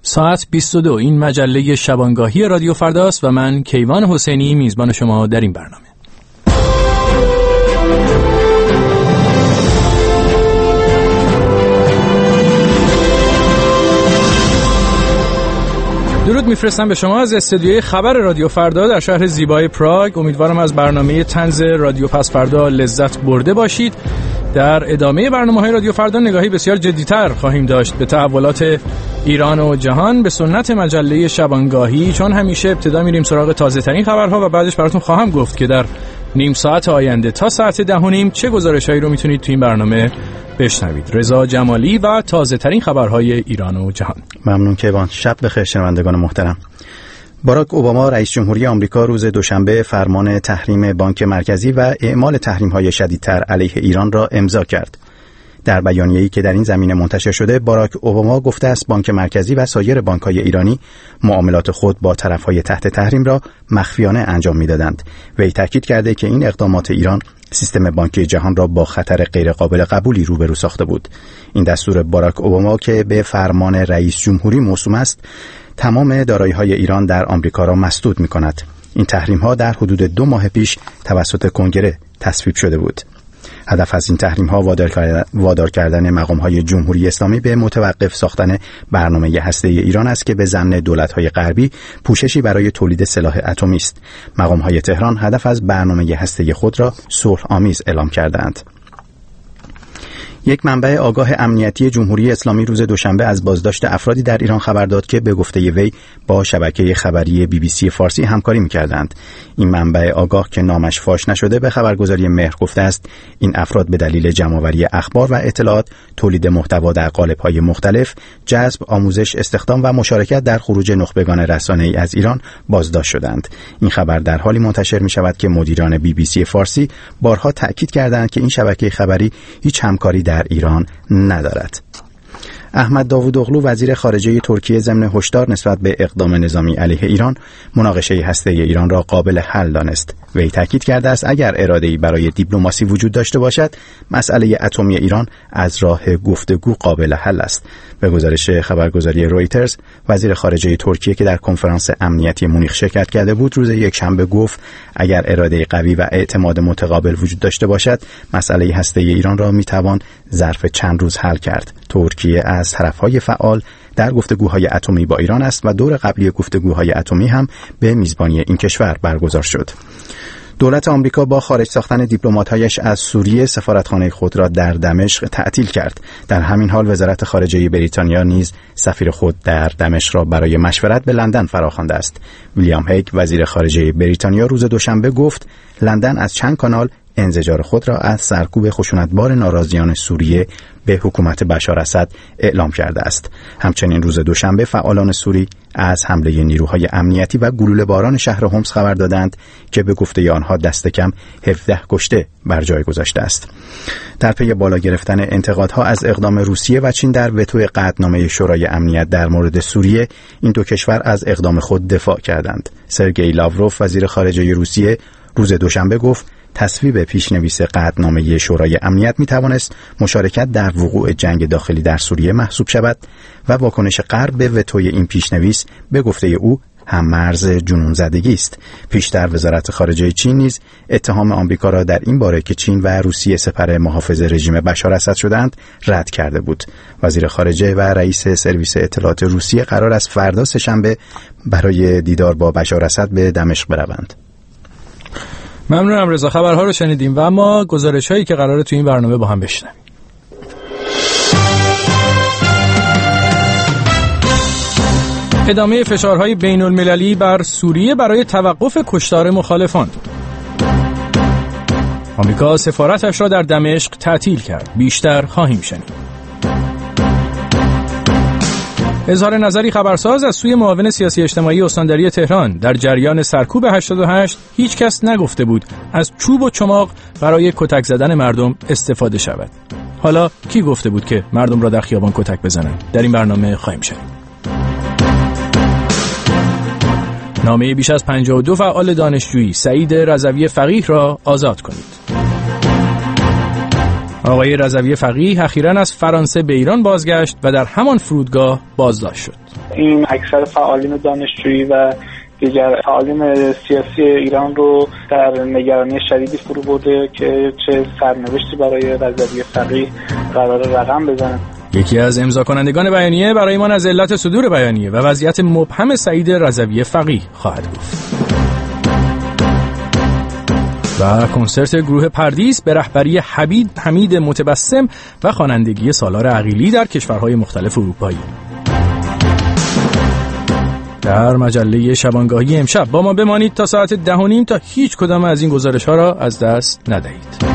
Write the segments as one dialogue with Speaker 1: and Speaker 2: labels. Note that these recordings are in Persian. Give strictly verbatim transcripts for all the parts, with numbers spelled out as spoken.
Speaker 1: ساعت بیست و دو. این مجله شبانگاهی رادیو فرداست و من کیوان حسینی میزبان شما در این برنامه. درود میفرستم به شما از استودیوی خبر رادیو فردا در شهر زیبای پراگ. امیدوارم از برنامه طنز رادیو پس فردا لذت برده باشید. در ادامه برنامه‌های رادیو فردا نگاهی بسیار جدی‌تر خواهیم داشت به تحولات ایران و جهان به سنت مجله شبانگاهی، چون همیشه ابتدا میریم سراغ تازه‌ترین خبرها و بعدش براتون خواهم گفت که در نیم ساعت آینده تا ساعت ده و نیم چه گزارش‌هایی رو میتونید تو این برنامه بشنوید. رضا جمالی و تازه‌ترین خبرهای ایران و جهان.
Speaker 2: ممنون کیوان. شب بخیر شنوندگان محترم. باراک اوباما رئیس جمهوری آمریکا روز دوشنبه فرمان تحریم بانک مرکزی و اعمال تحریم‌های شدیدتر علیه ایران را امضا کرد. در بیانیه‌ای که در این زمینه منتشر شده، باراک اوباما گفته است بانک مرکزی و سایر بانک‌های ایرانی معاملات خود با طرف‌های تحت تحریم را مخفیانه انجام می‌دادند. وی تاکید کرده که این اقدامات ایران سیستم بانکی جهان را با خطر غیرقابل قبولی روبرو ساخته بود. این دستور باراک اوباما که به فرمان رئیس جمهوری موسوم است، تمام دارایی‌های ایران در آمریکا را مسدود می‌کند. این تحریم‌ها در حدود دو ماه پیش توسط کنگره تصویب شده بود. هدف از این تحریم‌ها وادار کردن مقام‌های جمهوری اسلامی به متوقف ساختن برنامه هسته‌ای ایران است که به ظن دولت‌های غربی پوششی برای تولید سلاح اتمی است. مقام‌های تهران هدف از برنامه هسته‌ای خود را صلح‌آمیز اعلام کردند. یک منبع آگاه امنیتی جمهوری اسلامی روز دوشنبه از بازداشت افرادی در ایران خبر داد که به گفته وی با شبکه خبری بی بی سی فارسی همکاری می‌کردند. این منبع آگاه که نامش فاش نشده به خبرگزاری مهر گفته است این افراد به دلیل جمع‌آوری اخبار و اطلاعات، تولید محتوا در قالب‌های مختلف، جذب، آموزش، استخدام و مشارکت در خروج نخبگان رسانه‌ای از ایران بازداشت شدند. این خبر در حالی منتشر می‌شود که مدیران بی بی سی فارسی بارها تأکید کردند که این شبکه خبری هیچ همکاری در ایران ندارد. احمد داوودوغلو وزیر خارجه ترکیه ضمن هشدار نسبت به اقدام نظامی علیه ایران، مناقشه هسته‌ای ایران را قابل حل دانست. وی تاکید کرده است اگر اراده‌ای برای دیپلماسی وجود داشته باشد، مسئله اتمی ایران از راه گفتگو قابل حل است. به گزارش خبرگزاری رویترز، وزیر خارجه ترکیه که در کنفرانس امنیتی مونیخ شرکت کرده بود، روز یکشنبه گفت اگر اراده قوی و اعتماد متقابل وجود داشته باشد، مسئله هسته‌ای ایران را میتوان ظرف چند روز حل کرد. ترکیه از طرف‌های فعال در گفتگوهای اتمی با ایران است و دور قبلی گفتگوهای اتمی هم به میزبانی این کشور برگزار شد. دولت آمریکا با خارج ساختن دیپلمات‌هایش از سوریه سفارتخانه خود را در دمشق تعطیل کرد. در همین حال وزارت خارجه بریتانیا نیز سفیر خود در دمشق را برای مشورت به لندن فراخوانده است. ویلیام هیگ وزیر خارجه بریتانیا روز دوشنبه گفت لندن از چند کانال انزجار خود را از سرکوب خشونتبار ناراضیان سوریه به حکومت بشار اسد اعلام کرده است. همچنین روز دوشنبه فعالان سوری از حمله نیروهای امنیتی و گلوله باران شهر هومس خبر دادند که به گفته آنها دست کم هفده کشته بر جای گذاشته است. در پی بالا گرفتن انتقادها از اقدام روسیه و چین در وتو قطعنامه شورای امنیت در مورد سوریه، این دو کشور از اقدام خود دفاع کردند. سرگئی لاوروف وزیر خارجه روسیه روز دوشنبه گفت تصویب پیشنویس قطعنامه شورای امنیت می توانست مشارکت در وقوع جنگ داخلی در سوریه محسوب شود و واکنش غرب به وتوی این پیشنویس به گفته او هم مرز جنون زدگی است. پیشتر وزارت خارجه چین نیز اتهام آمریکا را در این باره که چین و روسیه سپر محافظ رژیم بشار اسد شدند رد کرده بود. وزیر خارجه و رئیس سرویس اطلاعات روسیه قرار است فردا سه‌شنبه برای دیدار با بشار اسد به دمشق بروند.
Speaker 1: ممنونم رضا. خبرها رو شنیدیم و اما گزارش‌هایی که قراره تو این برنامه با هم بشنویم. ادامه فشارهای بین‌المللی بر سوریه برای توقف کشتار مخالفان. آمریکا سفارتش را در دمشق تعطیل کرد. بیشتر خواهیم شنید. اظهار نظری خبرساز از سوی معاون سیاسی اجتماعی استانداری تهران: در جریان سرکوب هشتاد و هشت هیچ کس نگفته بود از چوب و چماق برای کتک زدن مردم استفاده شود. حالا کی گفته بود که مردم را در خیابان کتک بزنند؟ در این برنامه خواهیم شنید. نامه بیش از پنجاه و دو فعال دانشجویی سعید رضوی فقیه را آزاد کنید. آقای رضوی فقیه اخیراً از فرانسه به ایران بازگشت و در همان فرودگاه بازداشت شد.
Speaker 3: این اکثر فعالین دانشجویی و دیگر فعالین سیاسی ایران رو در نگرانی شدیدی فرو برده که چه سرنوشتی برای رضوی فقیه قرار رقم بزنه.
Speaker 1: یکی از امضا کنندگان بیانیه برای ما از علت صدور بیانیه و وضعیت مبهم سعید رضوی فقیه خواهد گفت. و کنسرت گروه پردیس به رهبری حبید حمید متبسم و خوانندگی سالار عقیلی در کشورهای مختلف اروپایی. در مجله شبانگاهی امشب با ما بمانید تا ساعت ده و نیم تا هیچ کدام از این گزارش ها را از دست ندهید.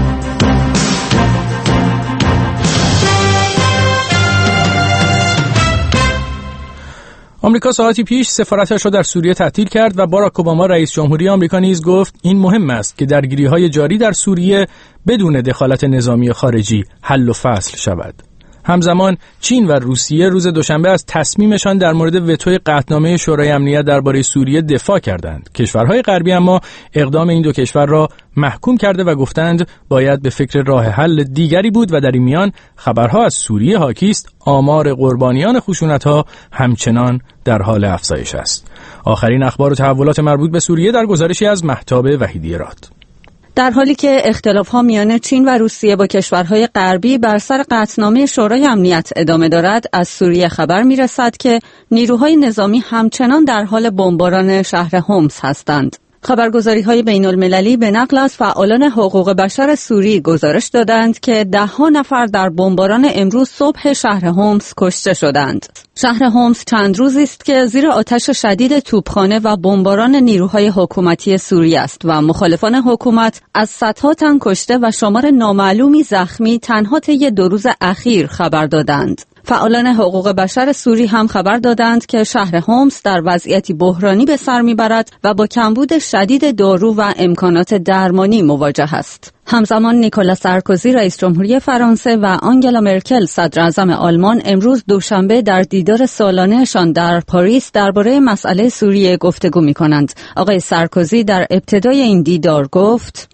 Speaker 1: آمریکا ساعتی پیش سفارتش را در سوریه تعطیل کرد و باراک اوباما رئیس جمهوری آمریکا نیز گفت این مهم است که درگیری‌های جاری در سوریه بدون دخالت نظامی خارجی حل و فصل شود. همزمان چین و روسیه روز دوشنبه از تصمیمشان در مورد وتوی قطعنامه شورای امنیت درباره سوریه دفاع کردند. کشورهای غربی اما اقدام این دو کشور را محکوم کرده و گفتند باید به فکر راه حل دیگری بود و در این میان خبرها از سوریه حاکی است آمار قربانیان خشونت‌ها همچنان در حال افزایش است. آخرین اخبار و تحولات مربوط به سوریه در گزارشی از مهتاب وحیدی راد.
Speaker 4: در حالی که اختلاف‌ها میان چین و روسیه با کشورهای غربی بر سر قطعنامه شورای امنیت ادامه دارد، از سوریه خبر می‌رسد که نیروهای نظامی همچنان در حال بمباران شهر حمص هستند. خبرگزاری‌های بین‌المللی به نقل از فعالان حقوق بشر سوری گزارش دادند که ده‌ها نفر در بمباران امروز صبح شهر حمص کشته شدند. شهر حمص چند روزی است که زیر آتش شدید توپخانه و بمباران نیروهای حکومتی سوریه است و مخالفان حکومت از صدها تن کشته و شمار نامعلومی زخمی تنها طی دو روز اخیر خبر دادند. فعالان حقوق بشر سوری هم خبر دادند که شهر حمص در وضعیتی بحرانی به سر میبرد و با کمبود شدید دارو و امکانات درمانی مواجه است. همزمان نیکولا سارکوزی رئیس جمهوری فرانسه و آنگلا مرکل صدر اعظم آلمان امروز دوشنبه در دیدار سالانه‌شان در پاریس درباره مسئله سوریه گفتگو می‌کنند. آقای سارکوزی در ابتدای این دیدار گفت: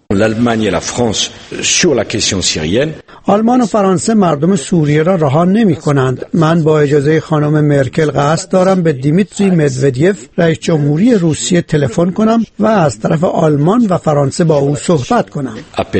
Speaker 5: آلمان و فرانسه مردم سوریه را رها نمی‌کنند. من با اجازه خانم مرکل قصد دارم به دیمیتری مدودیف رئیس جمهوری روسیه تلفن کنم و از طرف آلمان و فرانسه با او صحبت کنم.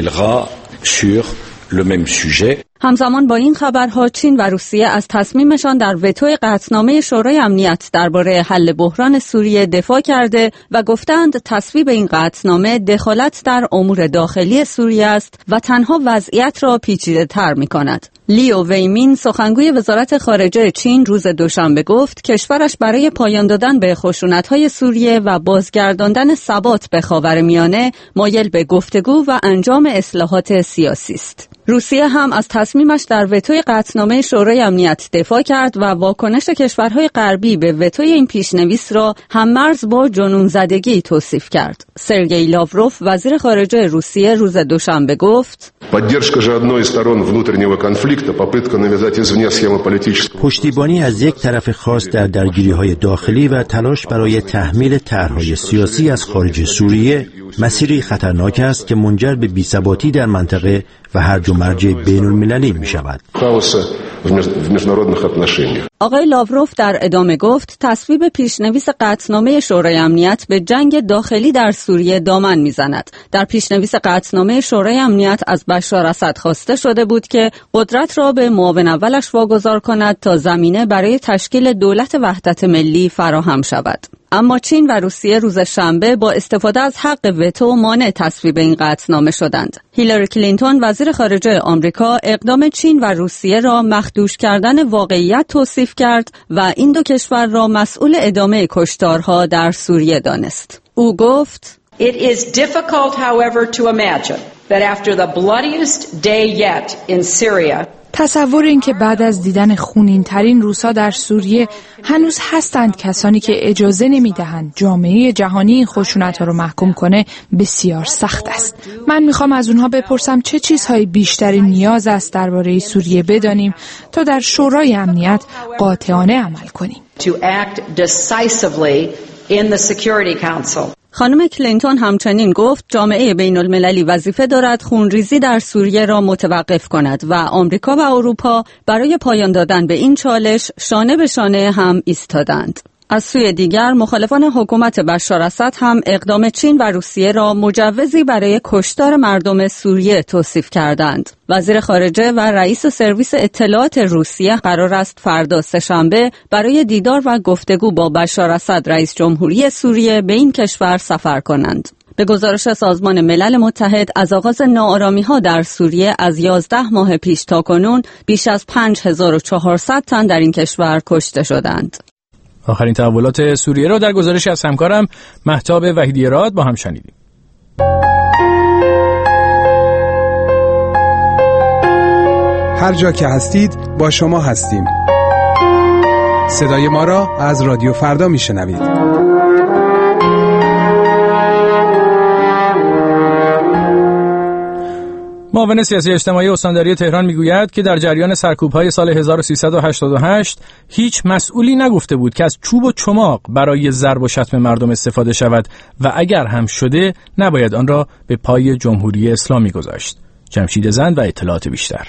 Speaker 4: همزمان با این خبرها چین و روسیه از تصمیمشان در وتوی قطعنامه شورای امنیت درباره حل بحران سوریه دفاع کرده و گفتند تصویب این قطعنامه دخالت در امور داخلی سوریه است و تنها وضعیت را پیچیده‌تر می‌کند. لیو ویمین سخنگوی وزارت خارجه چین روز دوشنبه گفت کشورش برای پایان دادن به خشونت‌های سوریه و بازگرداندن ثبات به خاورمیانه مایل به گفتگو و انجام اصلاحات سیاسی است. روسیه هم از تصمیمش در وتوی قطعنامه شورای امنیت دفاع کرد و واکنش کشورهای غربی به وتوی این پیشنویس را هم‌مرز با جنون زدگی توصیف کرد. سرگئی لاوروف وزیر خارجه روسیه روز دوشنبه گفت:
Speaker 6: پشتیبانی از یک طرف خاص در درگیری‌های داخلی و تلاش برای تحمیل طرح‌های سیاسی از خارج سوریه مسیری خطرناک است که منجر به بی‌ثباتی در منطقه و هرج و مرج بین‌المللی می‌شود.
Speaker 4: آقای لاوروف در ادامه گفت تصویب پیشنویس قطعنامه شورای امنیت به جنگ داخلی در سوریه دامن میزند. در پیشنویس قطعنامه شورای امنیت از بشار اسد خواسته شده بود که قدرت را به معاون اولش واگذار کند تا زمینه برای تشکیل دولت وحدت ملی فراهم شود. اما چین و روسیه روز شنبه با استفاده از حق وتو مانع تصویب این قطعنامه شدند. هیلاری کلینتون وزیر خارجه آمریکا اقدام چین و روسیه را مخدوش کردن واقعیت توصیف کرد و این دو کشور را مسئول ادامه کشتارها در سوریه دانست. او گفت:
Speaker 7: It is difficult, however, to imagine that after the bloodiest day yet in Syria
Speaker 8: تصور این که بعد از دیدن خونین ترین روزها در سوریه هنوز هستند کسانی که اجازه نمیدهند جامعه جهانی این خشونت‌ها رو محکوم کنه بسیار سخت است. من میخوام از اونها بپرسم چه چیزهای بیشتری نیاز است درباره سوریه بدانیم تا در شورای امنیت قاطعانه عمل کنیم.
Speaker 7: To act decisively in the Security Council.
Speaker 4: خانم کلینتون همچنین گفت جامعه بین المللی وظیفه دارد خونریزی در سوریه را متوقف کند و آمریکا و اروپا برای پایان دادن به این چالش شانه به شانه هم ایستادند. از سوی دیگر مخالفان حکومت بشار اسد هم اقدام چین و روسیه را مجوزی برای کشتار مردم سوریه توصیف کردند. وزیر خارجه و رئیس سرویس اطلاعات روسیه قرار است فردا سه‌شنبه برای دیدار و گفتگو با بشار اسد رئیس جمهوری سوریه به این کشور سفر کنند. به گزارش سازمان ملل متحد از آغاز ناآرامی‌ها در سوریه از یازده ماه پیش تا کنون بیش از پنج هزار و چهارصد تن در این کشور کشته شدند.
Speaker 1: آخرین تحولات سوریه را در گزارش از همکارم مهتاب وحیدی راد با هم شنیدیم.
Speaker 9: هر جا که هستید با شما هستیم. صدای ما را از رادیو فردا میشنوید.
Speaker 1: معاون سیاسی اجتماعی استانداری تهران میگوید که در جریان سرکوب‌های سال هزار و سیصد و هشتاد و هشت هیچ مسئولی نگفته بود که از چوب و چماق برای ضرب و شتم مردم استفاده شود و اگر هم شده نباید آن را به پای جمهوری اسلامی گذاشت. جمشید زند و اطلاعات بیشتر.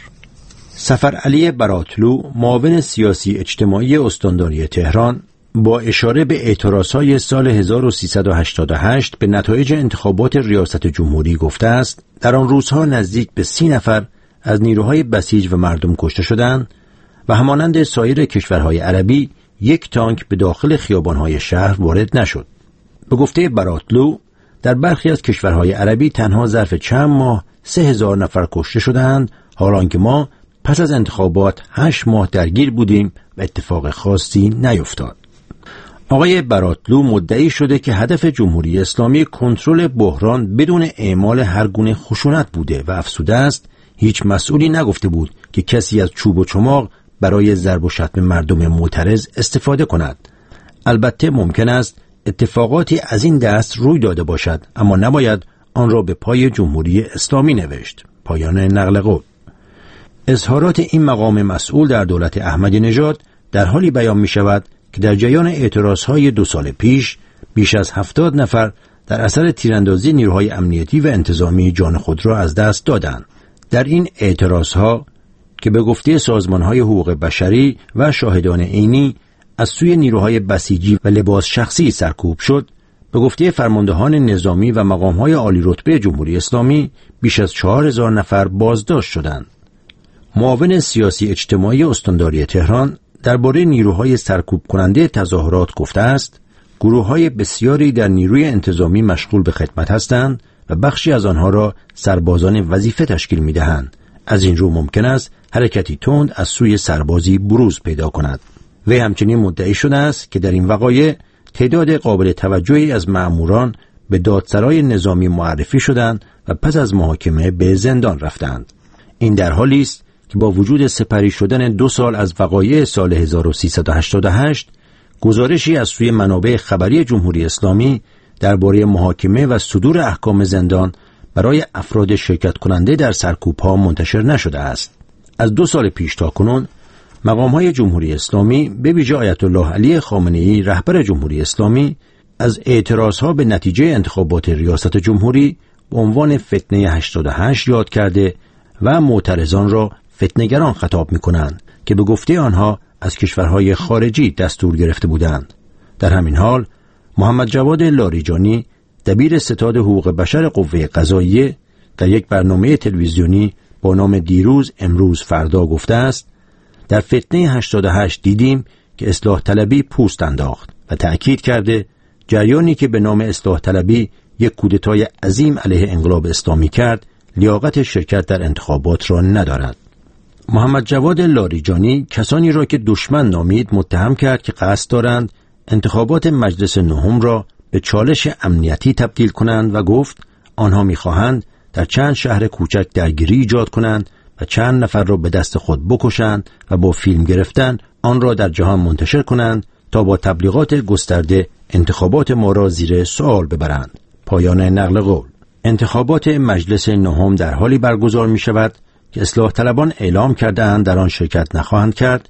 Speaker 6: سفرعلی براتلو، معاون سیاسی اجتماعی استانداری تهران، با اشاره به اعتراضهای سال هزار و سیصد و هشتاد و هشت به نتایج انتخابات ریاست جمهوری گفته است در آن روزها نزدیک به سی نفر از نیروهای بسیج و مردم کشته شدند و همانند سایر کشورهای عربی یک تانک به داخل خیابانهای شهر وارد نشد. به گفته براتلو در برخی از کشورهای عربی تنها ظرف چند ماه سه هزار نفر کشته شدند، حالان که ما پس از انتخابات هشت ماه درگیر بودیم و اتفاق خاصی نیفتاد. آقای براتلو مدعی شده که هدف جمهوری اسلامی کنترل بحران بدون اعمال هر گونه خشونت بوده و افسوده است هیچ مسئولی نگفته بود که کسی از چوب و چماق برای ضرب و شتم مردم معترض استفاده کند. البته ممکن است اتفاقاتی از این دست روی داده باشد، اما نباید آن را به پای جمهوری اسلامی نوشت. پایان نقل قول. اظهارات این مقام مسئول در دولت احمدی نژاد در حالی بیان می شود که در جریان اعتراضهای دو سال پیش بیش از هفتاد نفر در اثر تیراندازی نیروهای امنیتی و انتظامی جان خود را از دست دادند. در این اعتراضها که به گفته سازمانهای حقوق بشری و شاهدان عینی از سوی نیروهای بسیجی و لباس شخصی سرکوب شد، به گفته فرماندهان نظامی و مقامهای عالی رتبه جمهوری اسلامی بیش از چهار هزار نفر بازداشت شدند. معاون سیاسی اجتماعی استانداری تهران درباره نیروهای سرکوب کننده تظاهرات گفته است گروه‌های بسیاری در نیروی انتظامی مشغول به خدمت هستند و بخشی از آنها را سربازان وظیفه تشکیل می‌دهند. از این رو ممکن است حرکتی تند از سوی سربازی بروز پیدا کند. وی همچنین مدعی شده است که در این وقایع تعداد قابل توجهی از مأموران به دادسرای نظامی معرفی شدند و پس از محاکمه به زندان رفتند. این در حالی است که با وجود سپری شدن دو سال از وقایع سال هزار و سیصد و هشتاد و هشت، گزارشی از سوی منابع خبری جمهوری اسلامی درباره محاکمه و صدور احکام زندان برای افراد شرکت کننده در سرکوب‌ها منتشر نشده است. از دو سال پیش تا کنون مقام‌های جمهوری اسلامی به ویژه آیت الله علی خامنه‌ای رهبر جمهوری اسلامی از اعتراضها به نتیجه انتخابات ریاست جمهوری به عنوان فتنه هشتاد و هشت یاد کرده و معترضان را فتنه‌گران خطاب می‌کنند که به گفته آنها از کشورهای خارجی دستور گرفته بودند. در همین حال محمد جواد لاریجانی دبیر ستاد حقوق بشر قوه قضاییه در یک برنامه تلویزیونی با نام دیروز امروز فردا گفته است در فتنه هشتاد و هشت دیدیم که اصلاح طلبی پوست انداخت و تأکید کرده جریانی که به نام اصلاح طلبی یک کودتای عظیم علیه انقلاب اسلامی کرد لیاقت شرکت در انتخابات را ندارد. محمد جواد لاریجانی کسانی را که دشمن نامید متهم کرد که قصد دارند انتخابات مجلس نهم را به چالش امنیتی تبدیل کنند و گفت آنها می‌خواهند در چند شهر کوچک درگیری ایجاد کنند و چند نفر را به دست خود بکشند و با فیلم گرفتن آن را در جهان منتشر کنند تا با تبلیغات گسترده انتخابات ما را زیر سوال ببرند. پایان نقل قول. انتخابات مجلس نهم در حالی برگزار می شود که اصلاح طلبان اعلام کرده‌اند در آن شرکت نخواهند کرد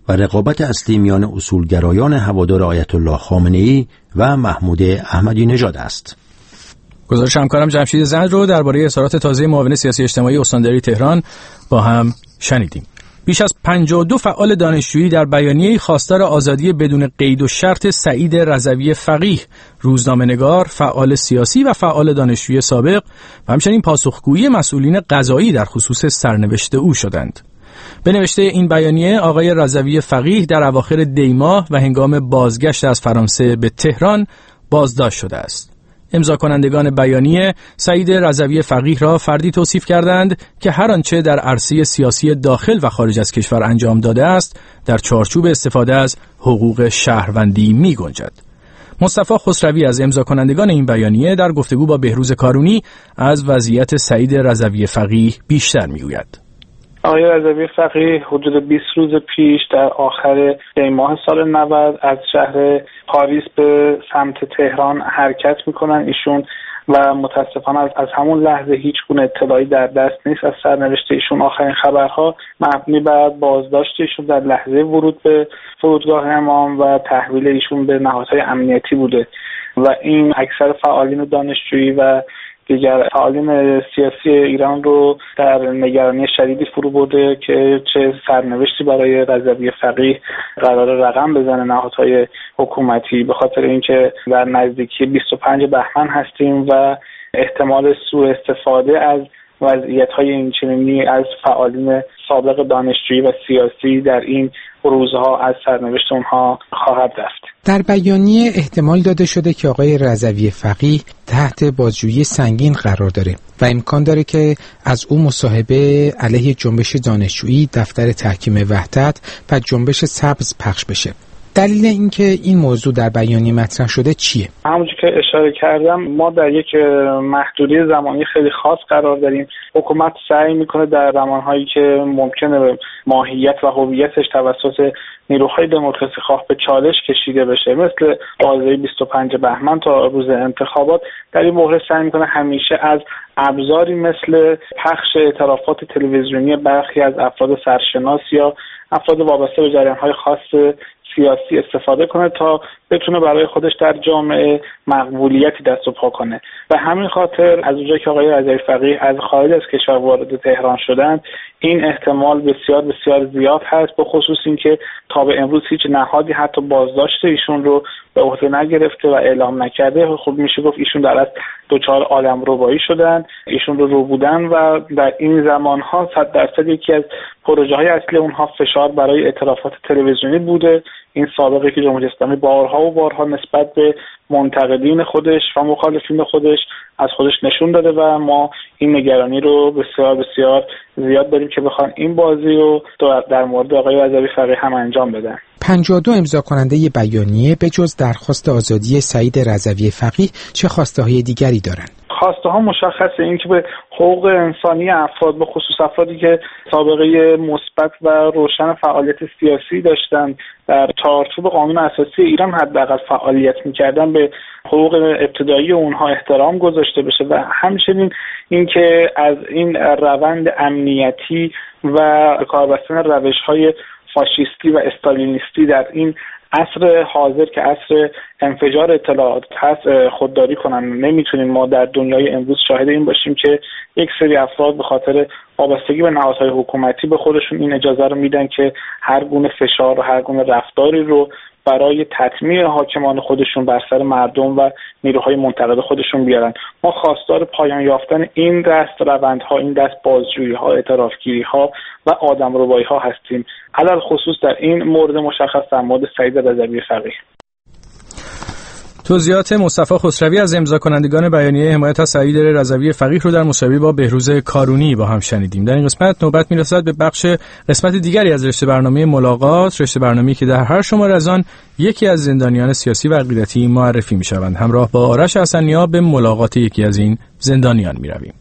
Speaker 6: و رقابت اصلی میان اصولگرایان هوادار آیت الله خامنه‌ای و محمود احمدی نژاد است.
Speaker 1: گزارش همکارم جمشید زند رو درباره اظهارات تازه معاون سیاسی اجتماعی استانداری تهران با هم شنیدیم. بیش از پنجاه و دو فعال دانشجویی در بیانیه‌ای خواستار آزادی بدون قید و شرط سعید رضوی فقیه، روزنامه‌نگار، فعال سیاسی و فعال دانشجویی سابق و همچنین پاسخگویی مسئولین قضایی در خصوص سرنوشت او شدند. به نوشته این بیانیه، آقای رضوی فقیه در اواخر دی ماه و هنگام بازگشت از فرانسه به تهران بازداشت شده است. امضا کنندگان بیانیه سعید رضوی فقیه را فردی توصیف کردند که هر آنچه در عرصه سیاسی داخل و خارج از کشور انجام داده است در چارچوب استفاده از حقوق شهروندی می گنجد. مصطفی خسروی از امضا کنندگان این بیانیه در گفتگو با بهروز کارونی از وضعیت سعید رضوی فقیه بیشتر می گوید.
Speaker 3: آقای رضوی فقیه حدود بیست روز پیش در آخر دی ماه سال نود از شهر پاریس به سمت تهران حرکت میکنن ایشون و متاسفانه از, از همون لحظه هیچ گونه اطلاعی در دست نیست از سرنوشت ایشون. آخرین خبرها مبنی بر بازداشت ایشون در لحظه ورود به فرودگاه امام و تحویل ایشون به نهادهای امنیتی بوده و این اکثر فعالین دانشجویی و دیگر فعالین سیاسی ایران رو در نگرانی شدیدی فرو برده که چه سرنوشتی برای رضوی فقیه قرار رقم بزنه نهادهای حکومتی، به خاطر اینکه در نزدیکی بیست و پنج بهمن هستیم و احتمال سوء استفاده از وضعیت‌های اینچنینی از فعالین سابق دانشجویی و سیاسی در این روزها از سرنوشت اونها خواهد رفت.
Speaker 10: در بیانیه احتمال داده شده که آقای رضوی فقیه تحت بازجویی سنگین قرار داره و امکان داره که از او مصاحبه علیه جنبش دانشجویی، دفتر تحکیم وحدت و جنبش سبز پخش بشه. دلیل اینکه این موضوع در بیانیه مطرح شده چیه؟
Speaker 3: همونجور که اشاره کردم ما در یک محدوده زمانی خیلی خاص قرار داریم. حکومت سعی میکنه در زمانهایی که ممکنه ماهیت و هویتش توسط نیروهای دموکراسی خواه به چالش کشیده بشه، مثل بازه بیست و پنج بهمن تا روز انتخابات، در این مورد سعی میکنه همیشه از ابزاری مثل پخش اعترافات تلویزیونی برخی از افراد سرشناس یا افراد وابسته به جریان‌های خاص سیاسی استفاده کنه تا بتونه برای خودش در جامعه مقبولیتی دست و پا کنه. و همین خاطر از اونجایی که آقای رضوی فقیه از خارج از کشور وارد تهران شدند، این احتمال بسیار بسیار زیاد هست، به خصوص اینکه تا به امروز هیچ نهادی حتی بازداشت ایشون رو به عهده نگرفته و اعلام نکرده. خب میشه گفت ایشون در از دوچار عالم ربایی شدن، ایشون رو رو بودن و در این زمانها صد درصد یکی از پروژه های اصلی اونها فشار برای اعترافات تلویزیونی بوده. این سابقه که جمهوری اسلامی بارها و بارها نسبت به منتقدین خودش و مخالفین خودش از خودش نشون داده و ما این نگرانی رو بسیار بسیار زیاد داریم که بخوان این بازی رو در مورد آقای رضوی فقیه هم انجام بدن.
Speaker 10: پنجاه و دو امضا کننده بیانیه به جز درخواست آزادی سعید رضوی فقیه چه خواسته های دیگری دارند؟
Speaker 3: خواسته ها مشخصه، این که به حقوق انسانی افراد، به خصوص افرادی که سابقه مثبت و روشن فعالیت سیاسی داشتن در چارچوب قانون اساسی ایران حداقل فعالیت می‌کردن، به حقوق ابتدایی اونها احترام گذاشته بشه و همچنین اینکه از این روند امنیتی و کار بستن روش‌های فاشیستی و استالینیستی در این عصر حاضر که عصر انفجار اطلاعات هست خودداری کنن. نمیتونیم ما در دنیای امروز شاهد این باشیم که یک سری افراد به خاطر وابستگی به نهادهای حکومتی به خودشون این اجازه رو میدن که هر گونه فشار و هر گونه رفتاری رو برای تطمیع حاکمان خودشون بر سر مردم و نیروهای منتقد خودشون بیارن. ما خواستار پایان یافتن این دست روندها، این دست بازجویی ها، اعترافگیری ها و آدمربایی ها هستیم، علل خصوص در این مورد مشخص در مورد سعید رضوی فقیه.
Speaker 1: توضیحات مصطفی خسروی از امضا کنندگان بیانیه حمایت از سعید رضوی فقیه رو در مصاحبه با بهروز کارونی با هم شنیدیم. در این قسمت نوبت میرسد به بخش قسمت دیگری از رشته برنامه ملاقات، رشته برنامه‌ای که در هر شماره از آن یکی از زندانیان سیاسی و عقیدتی معرفی میشوند. همراه با آرش حسنی‌ها به ملاقات یکی از این زندانیان میرویم.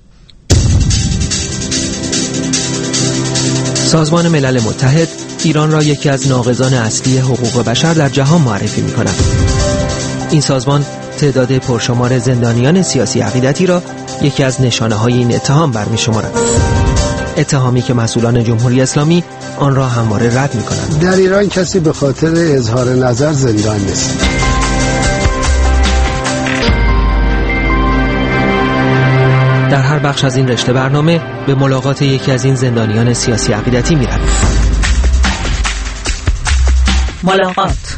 Speaker 11: سازمان ملل متحد ایران را یکی از ناقضان اصلی حقوق بشر در جهان معرفی می‌کند. این سازمان تعداد پرشمار زندانیان سیاسی عقیدتی را یکی از نشانه‌های این اتهام برمی‌شمارد. اتهامی که مسئولان جمهوری اسلامی آن را همواره رد می‌کنند.
Speaker 12: در ایران کسی به خاطر اظهار نظر زندان نیست.
Speaker 11: در هر بخش از این رشته برنامه به ملاقات یکی از این زندانیان سیاسی عقیدتی می‌رویم.
Speaker 4: ملاقات.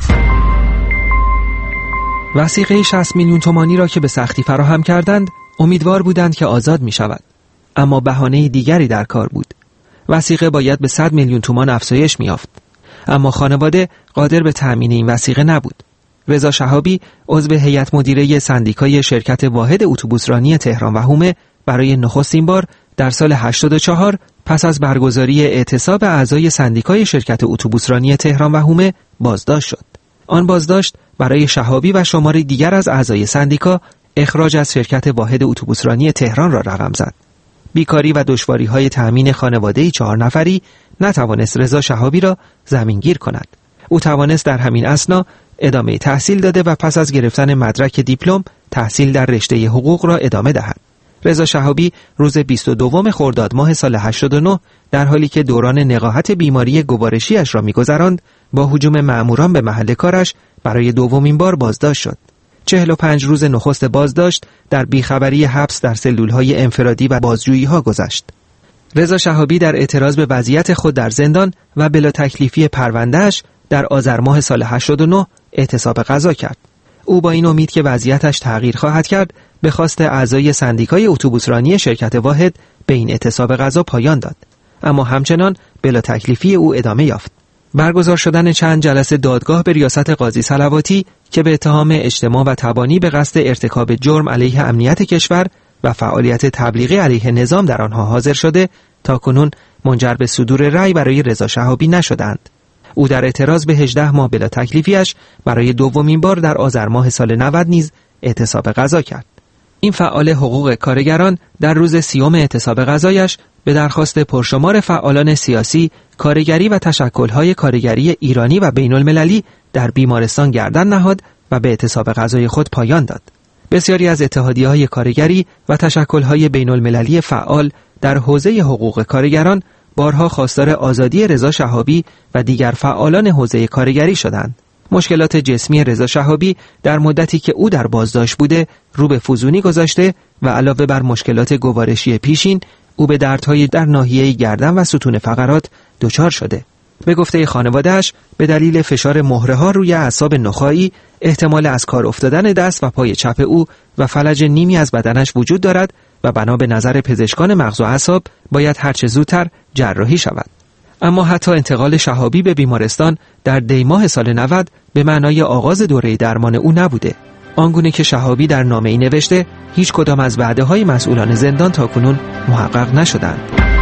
Speaker 11: وثیقه شصت میلیون تومانی را که به سختی فراهم کردند، امیدوار بودند که آزاد می شود. اما بهانه دیگری در کار بود. وثیقه باید به صد میلیون تومان افزایش می یافت. اما خانواده قادر به تأمین این وثیقه نبود. رضا شهابی عضو هیئت مدیره سندیکای شرکت واحد اتوبوسرانی تهران و حومه برای نخستین بار در سال هشتاد و چهار پس از برگزاری اعتصاب اعضای سندیکای شرکت اتوبوسرانی تهران و حومه بازداشت شد. آن بازداشت برای شهابی و شماری دیگر از اعضای سندیکا اخراج از شرکت واحد اتوبوسرانی تهران را رقم زد. بیکاری و دشواری‌های تأمین خانواده‌ای چهار نفری نتوانست رضا شهابی را زمینگیر کند. او توانست در همین اثنا ادامه تحصیل داده و پس از گرفتن مدرک دیپلم تحصیل در رشته حقوق را ادامه دهد. رضا شهابی روز بیست و دوم خرداد ماه سال هشتاد و نه در حالی که دوران نقاهت بیماری گوارشی‌اش را می‌گذراند با هجوم مأموران به محل کارش برای دومین بار بازداشت شد. چهل و پنج روز نخست بازداشت در بیخبری حبس در سلول‌های انفرادی و بازجویی‌ها گذشت. رضا شهابی در اعتراض به وضعیت خود در زندان و بلا تکلیفی پرونده‌اش در آذر ماه سال هشتاد و نه اعتصاب قضا کرد. او با این امید که وضعیتش تغییر خواهد کرد به خواست اعضای سندیکای اتوبوسرانی شرکت واحد به این اعتصاب قضا پایان داد. اما همچنان بلا تکلیفی او ادامه یافت. برگزار شدن چند جلسه دادگاه به ریاست قاضی صلواتی که به اتهام اجتماع و تبانی به قصد ارتکاب جرم علیه امنیت کشور و فعالیت تبلیغی علیه نظام در آنها حاضر شده تاکنون منجر به صدور رأی برای رضا شهابی نشدند. او در اعتراض به هجده ماه بلا تکلیفیش برای دومین بار در آذر ماه سال نود نیز اعتصاب قضا کرد. این فعال حقوق کارگران در روز سیوم اعتصاب قضایش به درخواست پرشمار فعالان سیاسی، کارگری و تشکل‌های کارگری ایرانی و بین‌المللی در بیمارستان گردن نهاد و به اعتصاب قضای خود پایان داد. بسیاری از اتحادیه‌های کارگری و تشکل‌های بین‌المللی فعال در حوزه حقوق کارگران بارها خواستار آزادی رضا شهابی و دیگر فعالان حوزه کارگری شدند. مشکلات جسمی رضا شهابی در مدتی که او در بازداشت بوده رو به فزونی گذاشته و علاوه بر مشکلات گوارشی پیشین او به دردهای در ناحیه گردن و ستون فقرات دچار شده. به گفته خانواده‌اش به دلیل فشار مهره‌ها روی اعصاب نخاعی احتمال از کار افتادن دست و پای چپ او و فلج نیمی از بدنش وجود دارد و بنا به نظر پزشکان مغز و اعصاب باید هرچه زودتر جراحی شود. اما حتی انتقال شهابی به بیمارستان در دی ماه سال نود به معنای آغاز دوره درمان او نبوده. آنگونه که شهابی در نامه‌ای نوشته هیچ کدام از وعده‌های مسئولان زندان تاکنون محقق نشدند.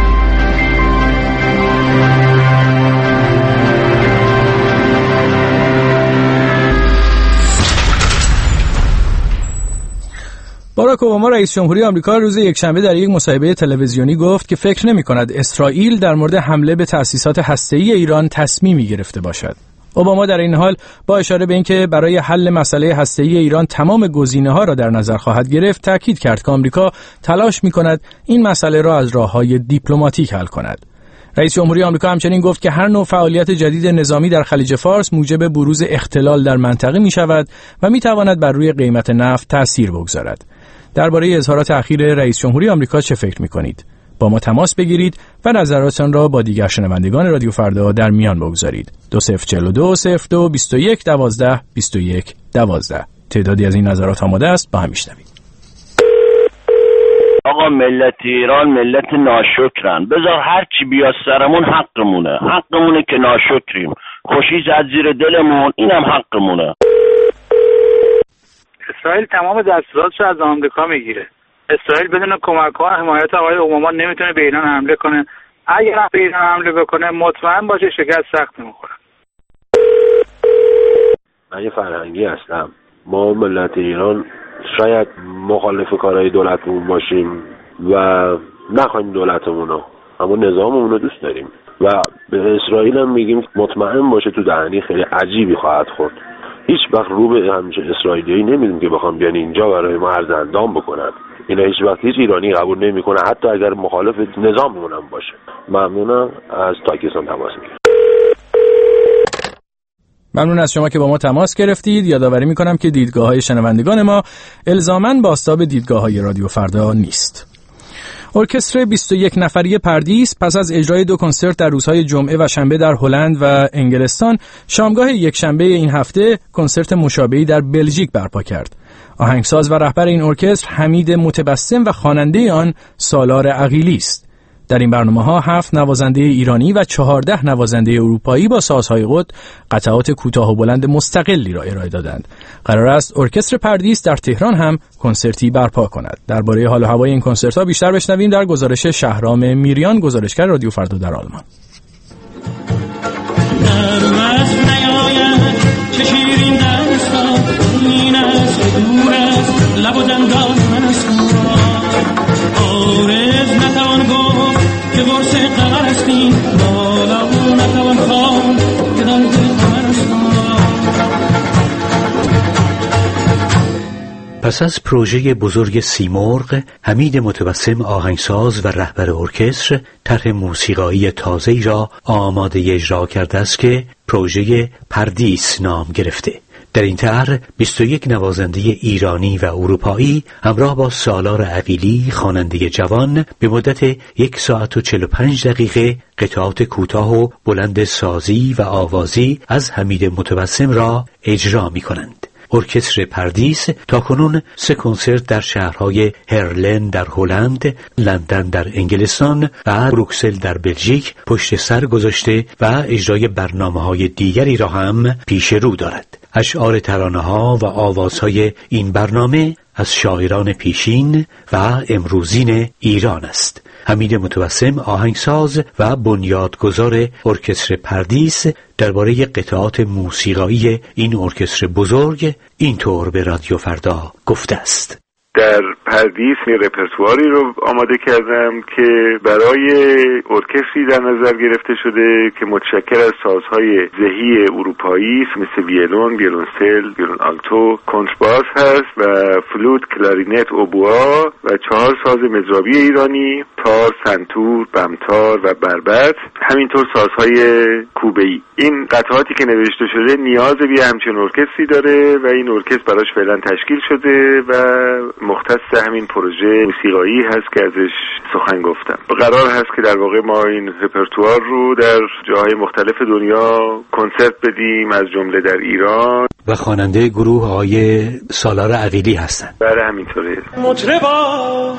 Speaker 1: باراک اوباما رئیس جمهوری آمریکا روز یکشنبه در یک مصاحبه تلویزیونی گفت که فکر نمی‌کند اسرائیل در مورد حمله به تأسیسات هسته‌ای ایران تصمیمی گرفته باشد. اوباما در این حال با اشاره به اینکه برای حل مسئله هسته‌ای ایران تمام گزینه‌ها را در نظر خواهد گرفت، تاکید کرد که آمریکا تلاش می‌کند این مسئله را از راه‌های دیپلماتیک حل کند. رئیس جمهوری آمریکا همچنین گفت که هر نوع فعالیت جدید نظامی در خلیج فارس موجب بروز اختلال در منطقه می‌شود و می‌تواند بر روی قیمت نفت تأثیر بگذارد. درباره اظهارات اخیر رئیس جمهوری آمریکا چه فکر می‌کنید؟ با ما تماس بگیرید و نظراتتان را با دیگر شنوندگان رادیو فردا در میان بگذارید. دو صفر چهل و دو صفر دو بیست و یک دوازده بیست و یک دوازده. تعدادی از این نظرات آماده است، با هم میشنوید.
Speaker 13: آقا ملت ایران ملت ناشکرن. بذار هر چی بیاد سرمون حقمونه. حقمونه که ناشکریم. خوشی زد زیر دلمون، اینم حقمونه.
Speaker 3: اسرائیل تمام دستوراتش از آمریکا میگیره. اسرائیل بدون کمک ها حمایت آقای اوباما نمیتونه به ایران حمله کنه. اگر به ایران حمله بکنه مطمئن باشه شکست سخت میخوره.
Speaker 14: من یه فرهنگی هستم. ما ملت ایران شاید مخالف کارهای دولتمون باشیم و نخوایم دولتمون رو، اما نظاممون رو دوست داریم و به اسرائیل هم میگیم مطمئن باشه تو دهنی خیلی عجیبی خواهد خورد. هیچ وقت رو به همیشه اسرائیلیایی نمیدیم که بخوام بیان اینجا برای ما ارز اندام بکنن. اینا هیچ وقت هیچ ایرانی قبول نمیکنه، حتی اگر مخالف نظاممون هم باشه. ممنونم. از تاکستان تماس میگیرم.
Speaker 1: ممنون از شما که با ما تماس گرفتید. یادآوری میکنم که دیدگاه‌های شنوندگان ما الزاماً بازتاب دیدگاه‌های رادیو فردا نیست. ارکستر بیست و یک نفری پردیس پس از اجرای دو کنسرت در روزهای جمعه و شنبه در هلند و انگلستان، شامگاه یک شنبه این هفته کنسرت مشابهی در بلژیک برپا کرد. آهنگساز و رهبر این ارکستر حمید متبسم و خواننده آن سالار عقیلی است. در این برنامه‌ها هفت نوازنده ایرانی و چهارده نوازنده اروپایی با سازهای خود قطعات کوتاه و بلند مستقلی را ارائه دادند. قرار است ارکستر پردیس در تهران هم کنسرتی برپا کند. درباره حال و هوای این کنسرت‌ها بیشتر بشنویم در گزارش شهرام میریان، گزارشگر رادیو فردا در آلمان.
Speaker 15: پس از پروژه بزرگ سیمرغ، حمید متبسم آهنگساز و رهبر ارکستر طرح موسیقایی تازه‌ای را آماده اجرا کرده است که پروژه پردیس نام گرفته. در این طرح بیست و یک نوازنده ایرانی و اروپایی همراه با سالار عقیلی خواننده جوان به مدت یک ساعت و چهل و پنج دقیقه قطعات کوتاه و بلند سازی و آوازی از حمید متبسم را اجرا می کنند. ارکستر پردیس تاکنون سه کنسرت در شهرهای هرلن در هلند، لندن در انگلستان و بروکسل در بلژیک پشت سر گذاشته و اجرای برنامه‌های دیگری را هم پیش رو دارد. اشعار ترانه‌ها و آوازهای این برنامه از شاعران پیشین و امروزین ایران است. حمید متبسم آهنگساز و بنیادگذار ارکستر پردیس درباره قطعات موسیقایی این ارکستر بزرگ اینطور به رادیو فردا گفته است:
Speaker 16: در پردیس می رپرتواری رو آماده کردم که برای ارکستری در نظر گرفته شده که متشکل از سازهای زهی اروپایی مثل ویولون، ویولنسل، ویولون آلتو، کنترباس هست و فلوت، کلارینت، اوبوا و چهار ساز مضرابی ایرانی، تار، سنتور، بمتار و بربط، همینطور سازهای کوبه‌ای. این قطعاتی که نوشته شده نیاز به همچین ارکستری داره و این ارکستر براش فعلا تشکیل شده و مختص همین پروژه موسیقایی هست که ازش سخن گفتم. قرار هست که در واقع ما این رپرتوار رو در جاهای مختلف دنیا کنسرت بدیم، از جمله در ایران.
Speaker 15: و خواننده گروه آقای سالار عقیلی هستند.
Speaker 16: بله همینطوره.
Speaker 17: مطربا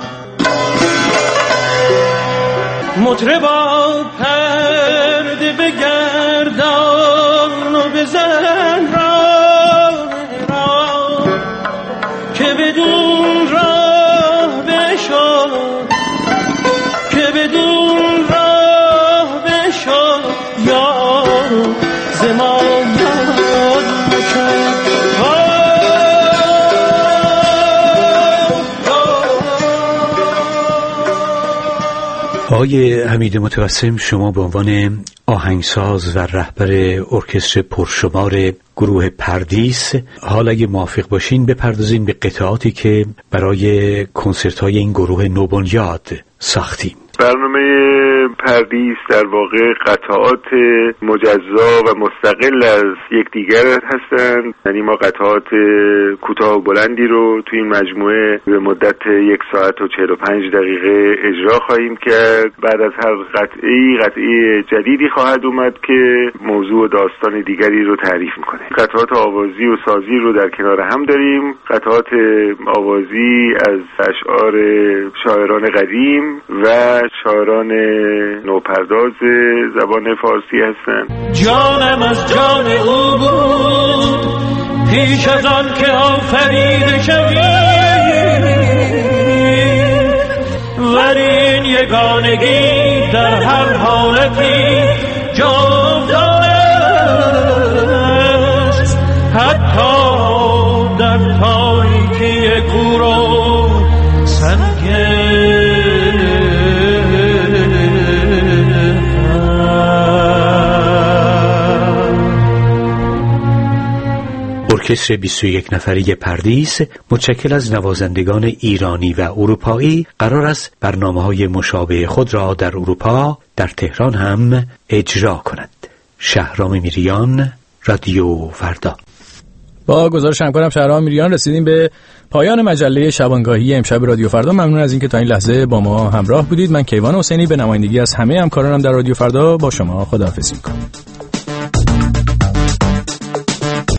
Speaker 17: مطربا پرده بگردان و بزن را را که بدون راه بشو که بدون راه بشو یار زمان یاد مکن.
Speaker 15: آقای حمید متبسم، شما به عنوان آهنگساز و رهبر ارکستر پرشمار گروه پردیس، حالا اگه موافق باشین بپردازیم به قطعاتی که برای کنسرت‌های این گروه نوبنیاد ساختیم.
Speaker 16: برنامه پردیس در واقع قطعات مجزا و مستقل از یکدیگر هستند. یعنی ما قطعات کوتاه و بلندی رو توی این مجموعه به مدت یک ساعت و چهل و پنج دقیقه اجرا خواهیم کرد. بعد از هر قطعی قطعی جدیدی خواهد اومد که موضوع و داستان دیگری رو تعریف میکنه. قطعات آوازی و سازی رو در کنار هم داریم. قطعات آوازی از اشعار شاعران قدیم و شاعران نوپرداز زبان فارسی هستند.
Speaker 17: جانم از جان او بود پیش از آن که آفریده شوید، ولی این یگانگی در هر حالتی جاودانه است، حتی در تاریکی کور و سنگ.
Speaker 15: ارکستر بیست و یک نفری پردیس متشکل از نوازندگان ایرانی و اروپایی قرار است برنامه‌های مشابه خود را در اروپا در تهران هم اجرا کند. شهرام میریان، رادیو فردا.
Speaker 1: با گزارش همکارم شهرام میریان رسیدیم به پایان مجله شبانگاهی امشب رادیو فردا. ممنون از اینکه تا این لحظه با ما همراه بودید. من کیوان حسینی به نمایندگی از همه همکارانم در رادیو فردا با شما خداحافظی می‌کنم.